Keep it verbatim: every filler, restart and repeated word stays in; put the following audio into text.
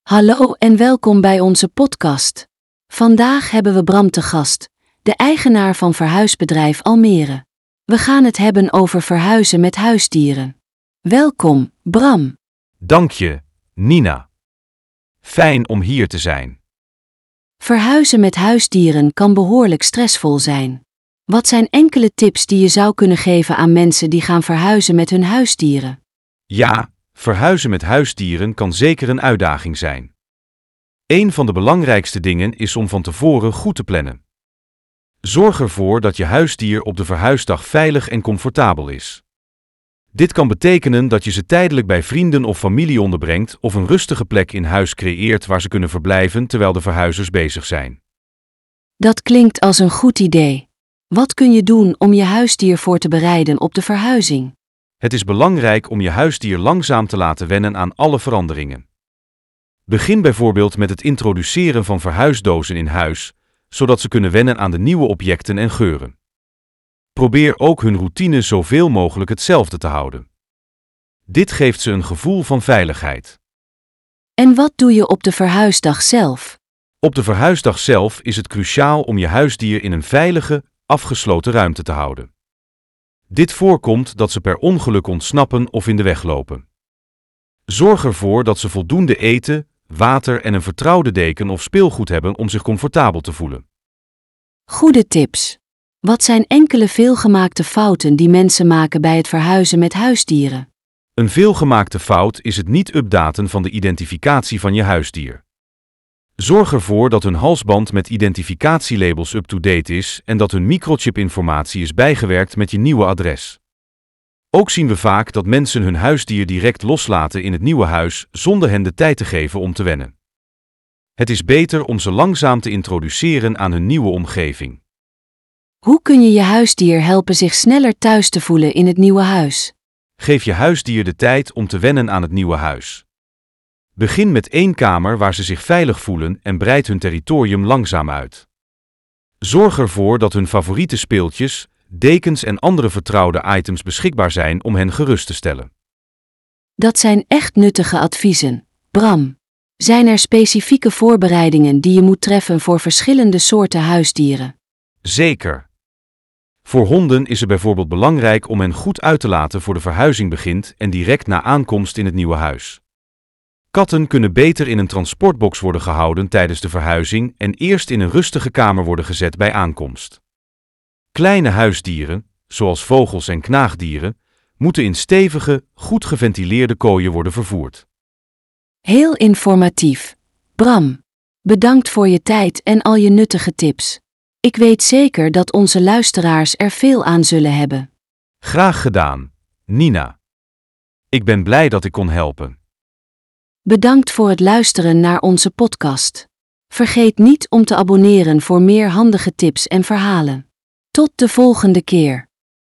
Hallo en welkom bij onze podcast. Vandaag hebben we Bram te gast, de eigenaar van verhuisbedrijf Almere. We gaan het hebben over verhuizen met huisdieren. Welkom, Bram. Dank je, Nina. Fijn om hier te zijn. Verhuizen met huisdieren kan behoorlijk stressvol zijn. Wat zijn enkele tips die je zou kunnen geven aan mensen die gaan verhuizen met hun huisdieren? Ja, verhuizen met huisdieren kan zeker een uitdaging zijn. Een van de belangrijkste dingen is om van tevoren goed te plannen. Zorg ervoor dat je huisdier op de verhuisdag veilig en comfortabel is. Dit kan betekenen dat je ze tijdelijk bij vrienden of familie onderbrengt of een rustige plek in huis creëert waar ze kunnen verblijven terwijl de verhuizers bezig zijn. Dat klinkt als een goed idee. Wat kun je doen om je huisdier voor te bereiden op de verhuizing? Het is belangrijk om je huisdier langzaam te laten wennen aan alle veranderingen. Begin bijvoorbeeld met het introduceren van verhuisdozen in huis, zodat ze kunnen wennen aan de nieuwe objecten en geuren. Probeer ook hun routine zoveel mogelijk hetzelfde te houden. Dit geeft ze een gevoel van veiligheid. En wat doe je op de verhuisdag zelf? Op de verhuisdag zelf is het cruciaal om je huisdier in een veilige, afgesloten ruimte te houden. Dit voorkomt dat ze per ongeluk ontsnappen of in de weg lopen. Zorg ervoor dat ze voldoende eten, water en een vertrouwde deken of speelgoed hebben om zich comfortabel te voelen. Goede tips. Wat zijn enkele veelgemaakte fouten die mensen maken bij het verhuizen met huisdieren? Een veelgemaakte fout is het niet updaten van de identificatie van je huisdier. Zorg ervoor dat hun halsband met identificatielabels up-to-date is en dat hun microchip-informatie is bijgewerkt met je nieuwe adres. Ook zien we vaak dat mensen hun huisdier direct loslaten in het nieuwe huis zonder hen de tijd te geven om te wennen. Het is beter om ze langzaam te introduceren aan hun nieuwe omgeving. Hoe kun je je huisdier helpen zich sneller thuis te voelen in het nieuwe huis? Geef je huisdier de tijd om te wennen aan het nieuwe huis. Begin met één kamer waar ze zich veilig voelen en breid hun territorium langzaam uit. Zorg ervoor dat hun favoriete speeltjes, dekens en andere vertrouwde items beschikbaar zijn om hen gerust te stellen. Dat zijn echt nuttige adviezen. Bram, zijn er specifieke voorbereidingen die je moet treffen voor verschillende soorten huisdieren? Zeker. Voor honden is het bijvoorbeeld belangrijk om hen goed uit te laten voor de verhuizing begint en direct na aankomst in het nieuwe huis. Katten kunnen beter in een transportbox worden gehouden tijdens de verhuizing en eerst in een rustige kamer worden gezet bij aankomst. Kleine huisdieren, zoals vogels en knaagdieren, moeten in stevige, goed geventileerde kooien worden vervoerd. Heel informatief. Bram, bedankt voor je tijd en al je nuttige tips. Ik weet zeker dat onze luisteraars er veel aan zullen hebben. Graag gedaan, Nina. Ik ben blij dat ik kon helpen. Bedankt voor het luisteren naar onze podcast. Vergeet niet om te abonneren voor meer handige tips en verhalen. Tot de volgende keer.